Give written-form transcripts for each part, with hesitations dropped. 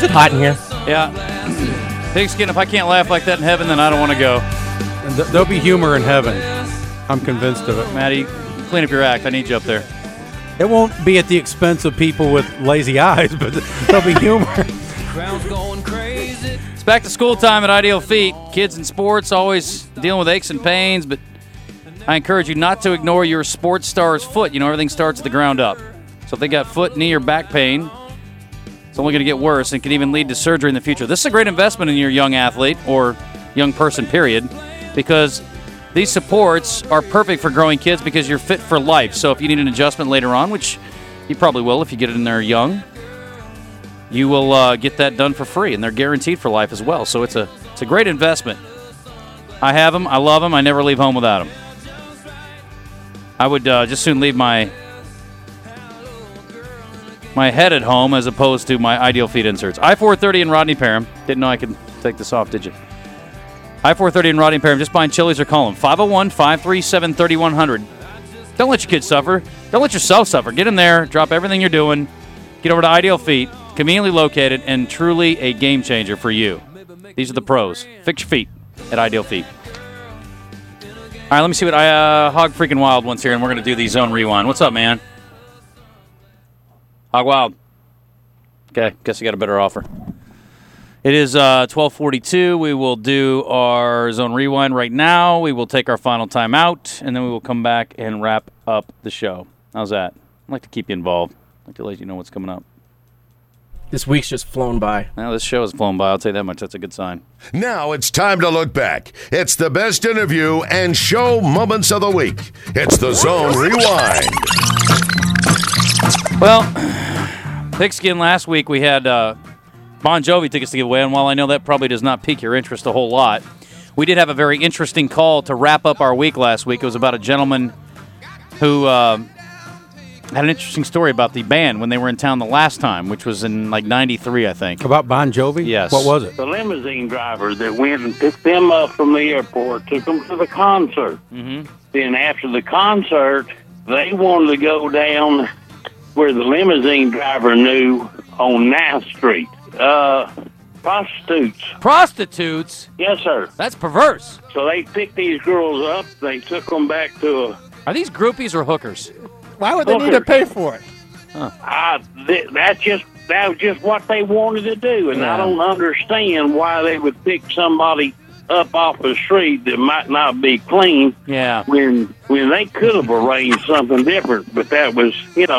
it hot in here? Yeah. Pigskin, if I can't laugh like that in heaven, then I don't want to go. And there'll be humor in heaven. I'm convinced of it. Maddie, clean up your act. I need you up there. It won't be at the expense of people with lazy eyes, but there'll be humor. It's back to school time at Ideal Feet. Kids in sports always dealing with aches and pains, but I encourage you not to ignore your sports star's foot. You know, everything starts at the ground up. So if they got foot, knee, or back pain, it's only going to get worse and can even lead to surgery in the future. This is a great investment in your young athlete or young person, period, because these supports are perfect for growing kids because you're fit for life. So if you need an adjustment later on, which you probably will if you get it in there young, you will get that done for free, and they're guaranteed for life as well. So it's a great investment. I have them. I love them. I never leave home without them. I would just soon leave my head at home as opposed to my Ideal Feet inserts. I-430 and Rodney Parham. Didn't know I could take this off, did you? I-430 and Rodney Parham. Just buying Chili's or call them. 501-537-3100. Don't let your kids suffer. Don't let yourself suffer. Get in there. Drop everything you're doing. Get over to Ideal Feet. Conveniently located and truly a game changer for you. These are the pros. Fix your feet at Ideal Feet. All right, let me see what Hog Freaking Wild wants here, and we're going to do the Zone Rewind. What's up, man? Hog Wild. Okay, guess you got a better offer. It is 12:42. We will do our Zone Rewind right now. We will take our final time out, and then we will come back and wrap up the show. How's that? I'd like to keep you involved. I'd like to let you know what's coming up. This week's just flown by. Now, this show has flown by. I'll tell you that much. That's a good sign. Now it's time to look back. It's the best interview and show moments of the week. It's the Zone Rewind. Well, Pigskin, last week we had Bon Jovi tickets to give away, and while I know that probably does not pique your interest a whole lot, we did have a very interesting call to wrap up our week last week. It was about a gentleman who had an interesting story about the band when they were in town the last time, which was in like 93, I think. About Bon Jovi? Yes. What was it? The limousine driver that went and picked them up from the airport took them to the concert. Mm-hmm. Then after the concert, they wanted to go down where the limousine driver knew on 9th Street. Prostitutes. Prostitutes? Yes, sir. That's perverse. So they picked these girls up. They took them back to a... Are these groupies or hookers? Why would they need to pay for it? That was just what they wanted to do, and Yeah. I don't understand why they would pick somebody up off the street that might not be clean. Yeah. When they could have arranged something different, but that was,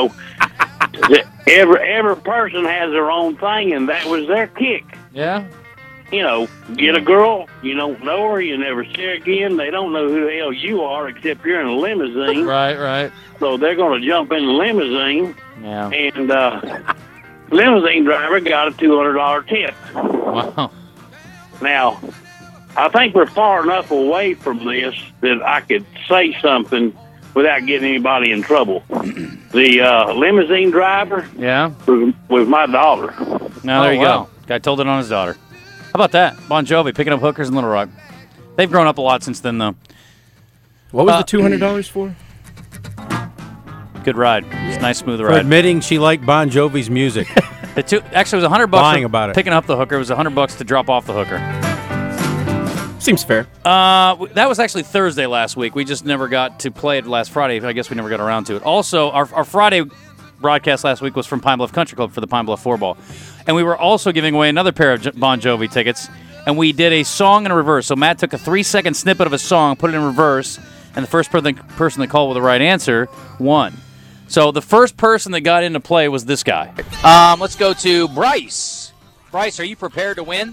every person has their own thing, and that was their kick. Yeah. Get a girl, you don't know her, you never see her again. They don't know who the hell you are except you're in a limousine. Right. So they're going to jump in the limousine, Yeah. and limousine driver got a $200 tip. Wow. Now, I think we're far enough away from this that I could say something without getting anybody in trouble. The limousine driver Yeah. was my daughter. Now, there you wow. go. Guy told it on his daughter. How about that? Bon Jovi picking up hookers in Little Rock. They've grown up a lot since then, though. What was the $200 for? Good ride. It's a nice, smooth For ride. admitting she liked Bon Jovi's music. Actually, it was $100 Lying for about it. picking up the hooker. It was $100 to drop off the hooker. Seems fair. That was actually Thursday last week. We just never got to play it last Friday. I guess we never got around to it. Also, our Friday broadcast last week was from Pine Bluff Country Club for the Pine Bluff Floorball. And we were also giving away another pair of Bon Jovi tickets. And we did a song in reverse. So Matt took a 3-second snippet of a song, put it in reverse, and the first person that called with the right answer won. So the first person that got into play was this guy. Let's go to Bryce. Bryce, are you prepared to win?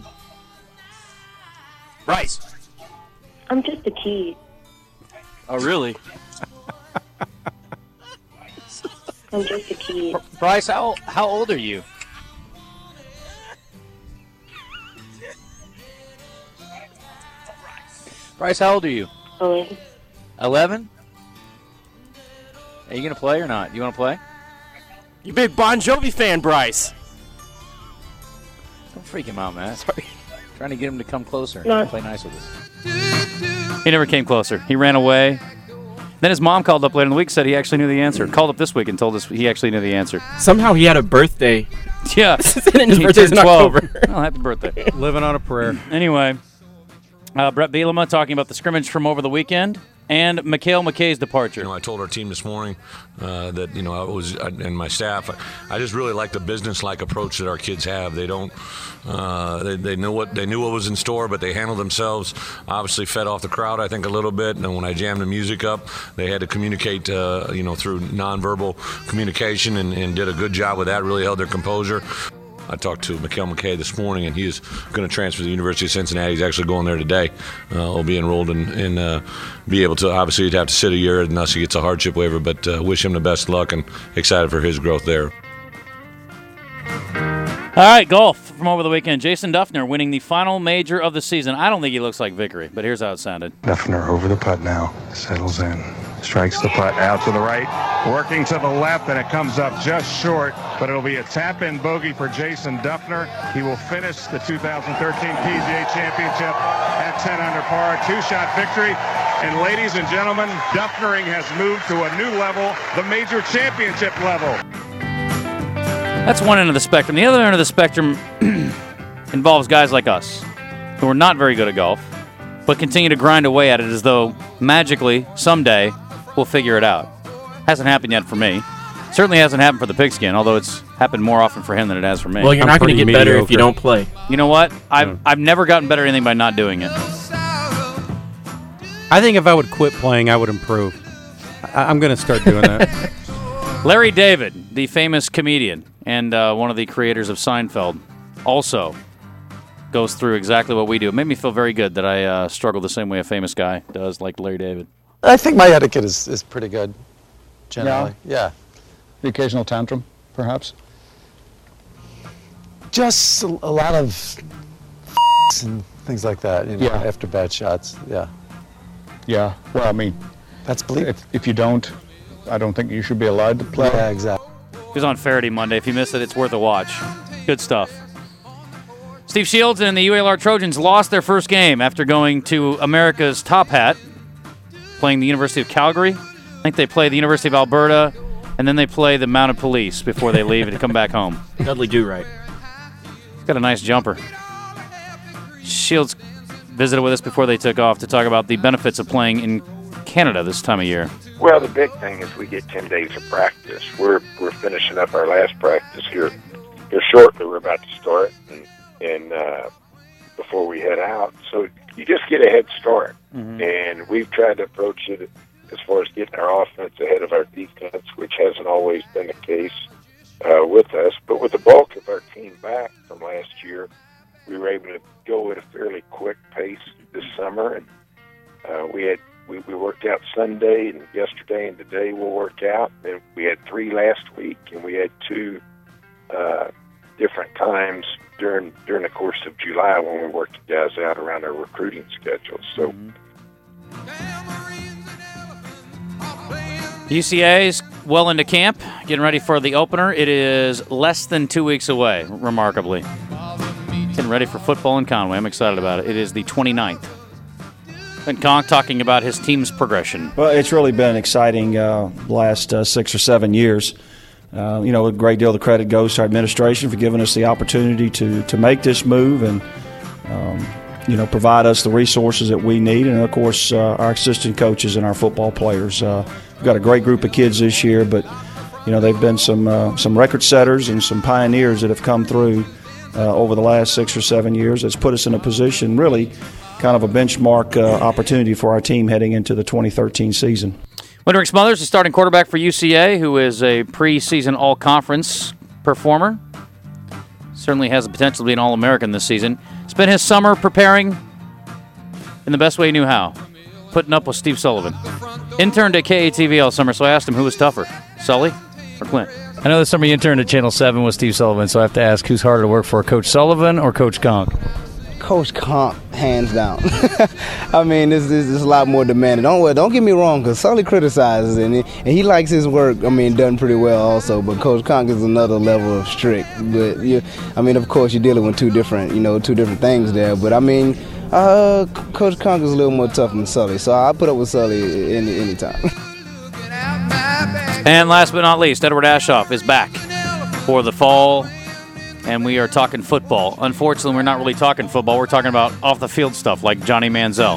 Bryce. I'm just a kid. Oh, really? I'm just a kid. Bryce, how old are you? Bryce, how old are you? 11. 11? Are you going to play or not? You want to play? You big Bon Jovi fan, Bryce. Don't freak him out, man. Sorry. Trying to get him to come closer. No. Play nice with us. He never came closer. He ran away. Then his mom called up later in the week, said he actually knew the answer. Called up this week and told us he actually knew the answer. Somehow he had a birthday. Yeah. And his He birthday's in turned 12. October. Well, happy birthday. Living on a prayer. Anyway, Brett Bielema talking about the scrimmage from over the weekend and Mikhail McKay's departure. I told our team this morning that and my staff, I just really like the business-like approach that our kids have. They don't, they knew what was in store, but they handled themselves. Obviously, fed off the crowd, I think, a little bit. And when I jammed the music up, they had to communicate, through nonverbal communication, and did a good job with that. Really held their composure. I talked to Mikhail McKay this morning, and he is going to transfer to the University of Cincinnati. He's actually going there today. He'll be enrolled and be able to, obviously, he'd have to sit a year unless he gets a hardship waiver, but wish him the best luck and excited for his growth there. All right, golf from over the weekend. Jason Duffner winning the final major of the season. I don't think he looks like victory, but here's how it sounded. Duffner over the putt now. Settles in. Strikes the putt out to the right. Working to the left, and it comes up just short. But it'll be a tap-in bogey for Jason Duffner. He will finish the 2013 PGA Championship at 10 under par. Two-shot victory. And ladies and gentlemen, Duffnering has moved to a new level, the major championship level. That's one end of the spectrum. The other end of the spectrum involves guys like us who are not very good at golf, but continue to grind away at it as though magically, someday, we'll figure it out. Hasn't happened yet for me. Certainly hasn't happened for the pigskin, although it's happened more often for him than it has for me. Well, you're not going to get better if you don't play. You know what? I've never gotten better at anything by not doing it. I think if I would quit playing, I would improve. I'm going to start doing that. Larry David, the famous comedian and one of the creators of Seinfeld, also goes through exactly what we do. It made me feel very good that I struggle the same way a famous guy does, like Larry David. I think my etiquette is pretty good, generally. Yeah. The occasional tantrum, perhaps? Just a lot of and things like that, after bad shots. Yeah. Yeah. Well, I mean, that's believable. If you don't, I don't think you should be allowed to play. Yeah, exactly. He was on Faraday Monday. If you missed it, it's worth a watch. Good stuff. Steve Shields and the UALR Trojans lost their first game after going to America's Top Hat, playing the University of Calgary. I think they play the University of Alberta, and then they play the Mounted Police before they leave to come back home. Dudley Do-Right. He's got a nice jumper. Shields visited with us before they took off to talk about the benefits of playing in Canada this time of year. Well, the big thing is we get 10 days of practice. We're finishing up our last practice here shortly. We're about to start, and before we head out. So you just get a head start. Mm-hmm. And we've tried to approach it as far as getting our offense ahead of our defense, which hasn't always been the case with us. But with the bulk of our team back from last year, we were able to go at a fairly quick pace this summer. And we worked out Sunday and yesterday, and today we'll work out. And we had 3 last week, and we had 2 different times during the course of July when we worked the guys out around our recruiting schedule. So. UCA's well into camp, getting ready for the opener. It is less than 2 weeks away, remarkably. Getting ready for football in Conway. I'm excited about it. It is the 29th. And Conk talking about his team's progression. Well, it's really been exciting last 6 or 7 years. A great deal of the credit goes to our administration for giving us the opportunity to make this move and, provide us the resources that we need. And, of course, our assistant coaches and our football players. We've got a great group of kids this year, but, they've been some record setters and some pioneers that have come through over the last 6 or 7 years. That's put us in a position, really, kind of a benchmark opportunity for our team heading into the 2013 season. Wenderick Smothers, the starting quarterback for UCA, who is a preseason all-conference performer. Certainly has the potential to be an All-American this season. Spent his summer preparing in the best way he knew how, putting up with Steve Sullivan. Interned at KATV all summer, so I asked him who was tougher, Sully or Clint? I know this summer you interned at Channel 7 with Steve Sullivan, so I have to ask who's harder to work for, Coach Sullivan or Coach Conk? Coach Conk, hands down. I mean, this is a lot more demanding. Don't get me wrong, because Sully criticizes and he likes his work. done pretty well also. But Coach Conk is another level of strict. But of course, you're dealing with two different things there. But Coach Conk is a little more tough than Sully, so I put up with Sully any time. And last but not least, Edward Aschoff is back for the fall, and we are talking football. Unfortunately, we're not really talking football. We're talking about off-the-field stuff like Johnny Manziel.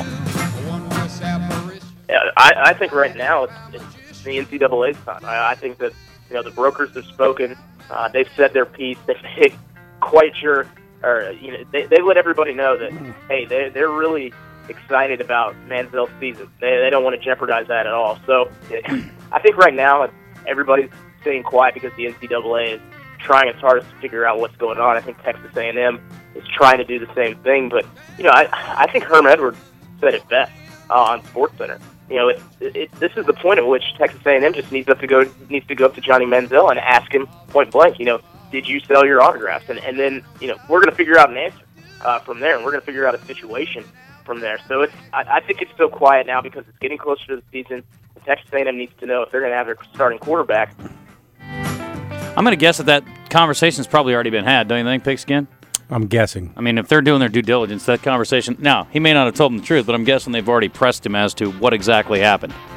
Yeah, I think right now it's the NCAA's time. I think that the brokers have spoken. They've said their piece. They've made quite sure, or they let everybody know that hey, they're really excited about Manziel's season. They don't want to jeopardize that at all. So I think right now everybody's staying quiet because the NCAA is trying its hardest to figure out what's going on. I think Texas A&M is trying to do the same thing. But I think Herm Edwards said it best on SportsCenter. This is the point at which Texas A&M just needs to go up to Johnny Manziel and ask him point blank. Did you sell your autographs? And then we're going to figure out an answer from there, and we're going to figure out a situation from there. So I think it's still quiet now because it's getting closer to the season. And Texas A&M needs to know if they're going to have their starting quarterback. I'm going to guess that conversation's probably already been had. Don't you think, Pigskin? I'm guessing. I mean, if they're doing their due diligence, that conversation. Now, he may not have told them the truth, but I'm guessing they've already pressed him as to what exactly happened.